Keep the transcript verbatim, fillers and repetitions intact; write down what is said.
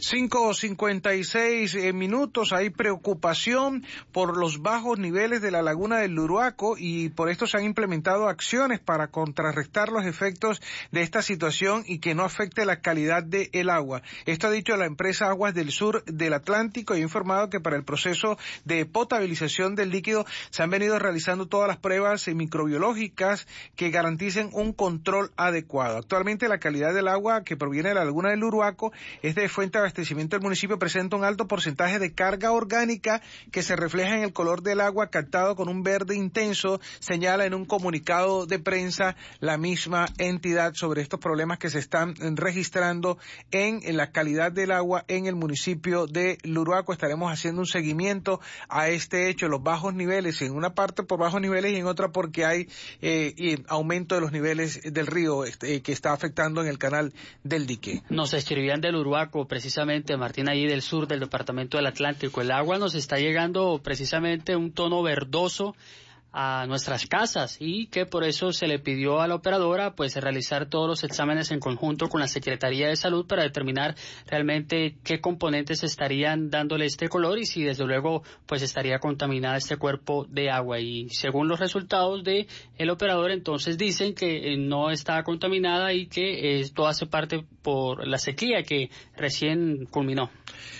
cinco cincuenta y seis eh, minutos. Hay preocupación por los bajos niveles de la laguna del Luruaco y por esto se han implementado acciones para contrarrestar los efectos de esta situación y que no afecte la calidad del agua. Esto ha dicho la empresa Aguas del Sur del Atlántico y ha informado que para el proceso de potabilización del líquido se han venido realizando todas las pruebas microbiológicas que garanticen un control adecuado. Actualmente la calidad del agua que proviene de la laguna del Luruaco es de fuente de abastecimiento del municipio, presenta un alto porcentaje de carga orgánica que se refleja en el color del agua captado con un verde intenso, señala en un comunicado de prensa la misma entidad sobre estos problemas que se están registrando en, en la calidad del agua en el municipio de Luruaco. Estaremos haciendo un seguimiento a este hecho, los bajos niveles, en una parte por bajos niveles y en otra porque hay eh, y aumento de los niveles del río este, que está afectando en el canal del dique. Nos escribían del Uruaco, precisamente, Martín, ahí del sur del departamento del Atlántico. El agua nos está llegando precisamente un tono verdoso a nuestras casas y que por eso se le pidió a la operadora pues realizar todos los exámenes en conjunto con la Secretaría de Salud para determinar realmente qué componentes estarían dándole este color y si desde luego pues estaría contaminada este cuerpo de agua, y según los resultados de el operador entonces dicen que no está contaminada y que esto hace parte por la sequía que recién culminó.